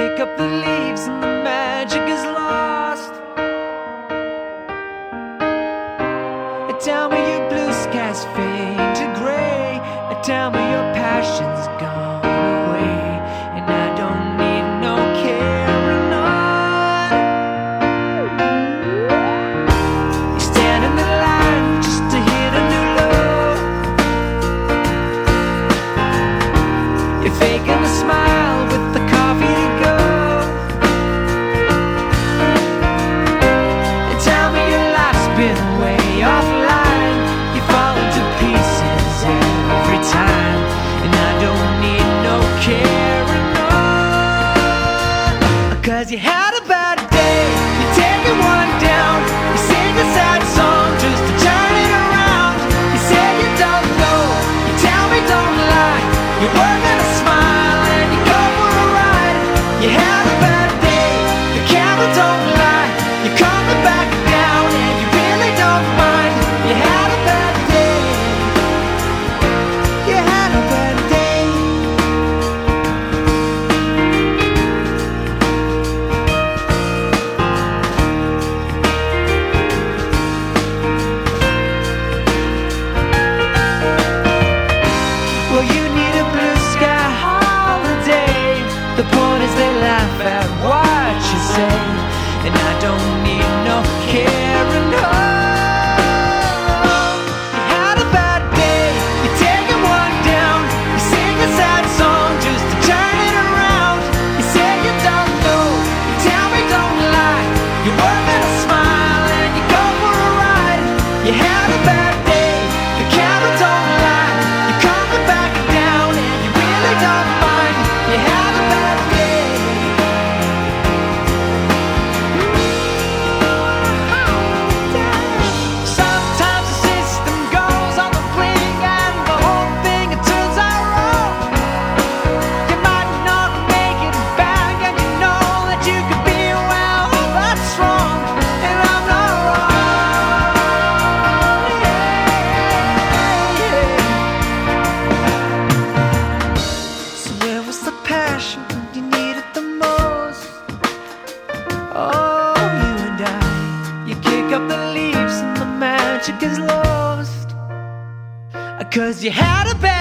kick up the leaves and the magic is lost. Tell me your blue skies fade to gray. Tell me your passion's gone away, and I don't need no carrying on. You stand in the line just to hit a new low. You're faking a smile with the coffee to go. And tell me your life's been way offline. You fall into pieces every time, and I don't need no carrying on. 'Cause you had a bad day, you're taking one down. You sing a sad song just to turn it around. You say you don't know, you tell me don't lie. You're working a smile and you go for a ride. You had a bad day, the camera don't lie. You're coming back down and you really don't mind. You had a bad day. You had a bad day. Well, you need a blue sky holiday. The point is they laugh at what you say, and I don't need no carrying on. You had a bad day, you're taking one down. You sing a sad song just to turn it around. You say you don't know, you tell me don't lie. You're working a smile and you go for a ride. You had a bad day, the camera don't lie. You're coming back down and you really don't mind. You had a bad day. Sometimes the system goes on the blink and the whole thing it turns out wrong. You might not make it back and you know that you could be well, that's wrong, and I'm not wrong. So where was the passion when you needed the most? Oh, you and I, you kick up the leaves and the magic is lost. 'Cause you had a bad